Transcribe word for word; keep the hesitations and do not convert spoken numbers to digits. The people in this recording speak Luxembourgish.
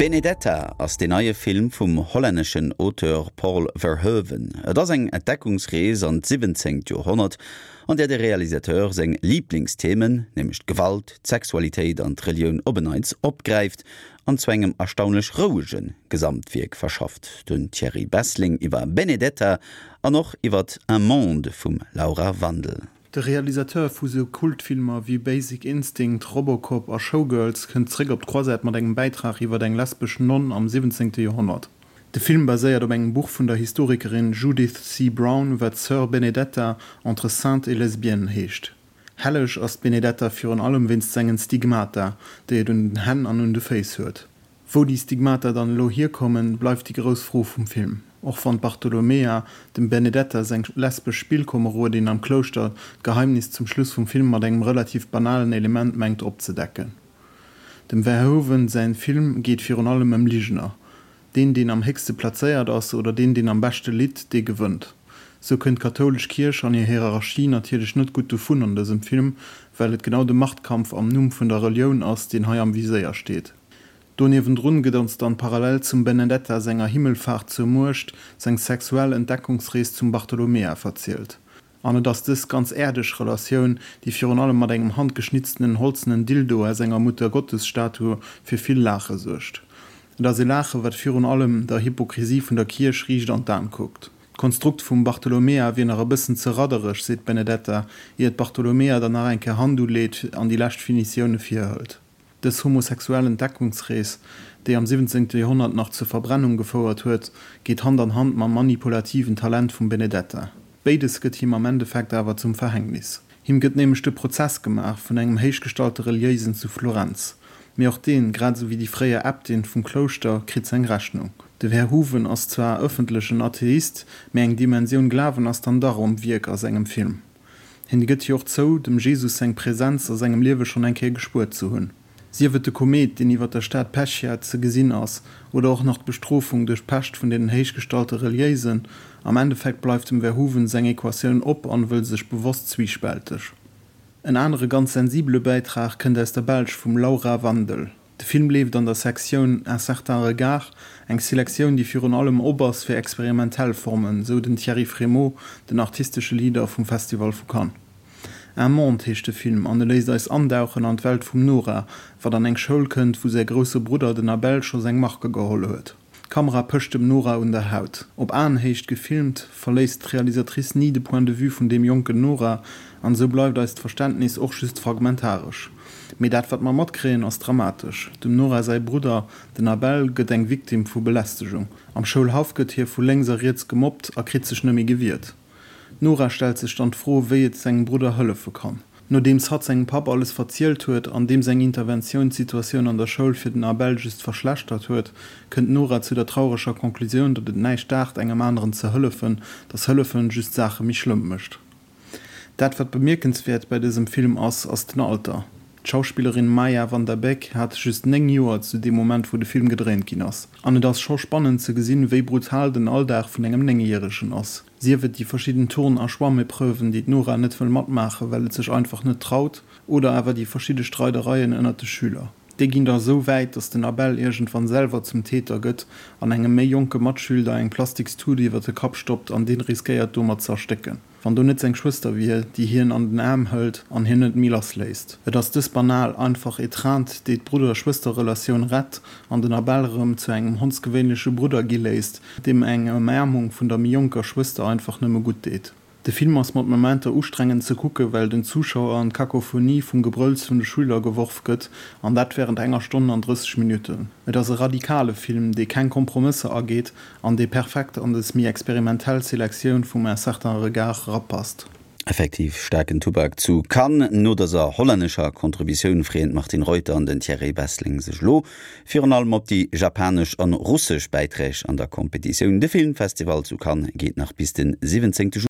Benedetta ass de neue Film vum holländschen Auteur Paul Verhoeven. Et ass eng Entdeckungsrees an siebzehnten Jahrhundert, an der de Realisateur seng Lieblingsthemen, nämlich Gewalt, Sexualität an Religion obeneins opgreift, an zwängem erstaunlich rougen Gesamtwerk verschafft. Den Thierry Bessling iwwer Benedetta an noch iwwer Un Monde vum Laura Wandel. Der Realisateur vu so Kultfilmer wie Basic Instinct, Robocop a Showgirls kënnt zréck op d'Croisette mat engem Beitrag iwwer eng lesbech Nonn am siebzehnten Jahrhundert. De Film baséiert op engem Buch vun der Historikerin Judith C. Brown, wat Sœur Benedetta entre Sainte et Lesbienne heescht. Hellech ass Benedetta fir an allem winst sengen Stigmata, déi den den Hän an hun de Face huet. Wo die Stigmata dann lo hier kommen, bleif die Gros Froh vum Film. Auch von Bartolomea, dem Benedetta seg lesbe Spielkomero, den am Kloster Geheimnis zum Schluss vom Film mat engem relativ banalen Element mengt opzedecken. Dem Verhoeven sein Film geht fir an allem em Ligener, den den am hegste placéiert ass oder den den am beste Lied de gewënnt. So könnt katholisch Kirch an ihr Hierarchie natürlich net gut vun an diesem Film, weil et genau de Machtkampf am Numm vun der Religion ass den ha am Viséier steht. Donewen run gedt uns dann parallel zum Benedetta senger Himmelfahrt zur Murcht seg sexuell Entdeckungsrees zum Bartolomea verzielt. An dass dis ganz erdesch Relationun, die fir an allem mat engem handgeschnitzten holzenen Dildo er senger Mutter Gottesstatue fir viel Lache sucht. Da se lache wat fir an allem der Hypokrisie vun der Kirch riecht an dann guckt. Konstrukt vum Bartolomea wie er bisssen zerraderisch seht Benedetta, ihr et Bartolomea danach enke Handu lädt an die Lächtfinitionune firhält. Des homosexuellen Deckungsrees, der am siebzehnten Jahrhundert noch zur Verbrennung gefordert huet, geht Hand an Hand mam manipulativen Talent vum Benedetta. Beides gëtt ihm am Endeffekt aber zum Verhängnis. Him gëtt nämlich de Prozess gemacht vun engem heichgestalte Reliisen zu Florenz. Mir auch den, grad so wie die freie Äbtin vum Kloster, krit eng Rechnung. De Verhoeven ass zwar öffentlichen Atheist, mé eng Dimension Glaven ass dann darum wiek aus engem Film. Hin gëtt joch zo, dem Jesus seg Präsenz aus engem Liewe schon enke gespurt zu hunn. Sie wird de Komet, den iwwer der Stadt Pechia ze gesinn ass oder auch nach Bestrofung durch Pecht von den heichgestalte Reliisen, am Endeffekt bleibt dem Verhoeven seg Äquationun op an will sech bewusst zwiespältig. Ein andere ganz sensible Beitrag kennt es der Belsch vum Laura Wandel. De Film lebt an der Sektion Un certain regard, eng Selektion, die für an allem Obers für experimentell formen, so den Thierry Frémaux, den artistische Lieder vom Festival vu Cannes. Un Monde hechte Film an de Leser is andauchen an d Welt vum Nora, wat an eng Schoul kënnt, wo se grosse Bruder den Abel scho seg Marke geholle huet. Kamera pëcht dem Nora un der Haut. Ob an hecht gefilmt, verläst Realisatrice nie de point de vue vun dem jungen Nora, an so bleibt als Verständnis och schüst fragmentarisch. Me dat wat man mat kreen ass dramatisch. Dem Nora sei Bruder, den Abel gëtt eng Viktim vu Belästigung. Am Schulhauf gëtt hier vu längseriert gemobbt, a krit sech nëmi gewiert. Nora stellt sich stand froh, wie jetzt seinen Bruder Hölle kann. Nur dems hat sein Papa alles verzielt huet, an dem seine Interventionssituation an der Schule für den Abel just verschlechtert huet, könnt Nora zu der trauriger Konklusion, dass den Neistacht engem anderen zu höllefen, das Höllefen just Sache mich schlimm mischt. Dat wird bemerkenswert bei diesem Film aus aus dem Alter. Die Schauspielerin Maya van der Beek hat just neng Joer zu dem Moment, wo der Film gedreht ging ass. An das schon spannend zu gesinn, wie brutal den Alltag von engem Nengjährigen ass. Sie wird die verschiedenen Touren a Schwamme prüfen, die Nora net voll matt mache, weil es sich einfach nicht traut, oder aber die verschiedenen Streitereien innerte Schüler. Die ging da so weit, dass den Abel irgendwann selber zum Täter gëtt, an engem méi junge Matschüler eng Plastikstudie wird den Kopf stoppt, an den riskiert dummer zerstecken. Wann du net eng Schwester wie, die hier an den Arm hält, an hin und Milas lässt. Et das dis banal einfach etrant, die Bruder-Schwester-Relation rett, an den Abelrum zu engem hundsgewöhnliche Bruder geläst, dem eng Ermärmung von der junker Schwester einfach nimmer gut deet. De Film ass mat Momente ustrengend ze kucke, weil den Zuschauer an Kakophonie vum Gebrülls vun de Schüler geworf gëtt, an dat während enger Stunde an dreißig Minuten. Et as e radikale Film, de kein Kompromisse ergeht, an de perfekt an des mi experimentell Selektion vum Un certain regard rapasst. Effektiv stärken Tubak zu kann no dass er holländischer Kontribution freend macht den Reuter an den Thierry Bessling sech lo, fir an allem op die japanisch an russisch Beiträge an der Kompetition de Filmfestival zu kann geht nach bis den siebzehnten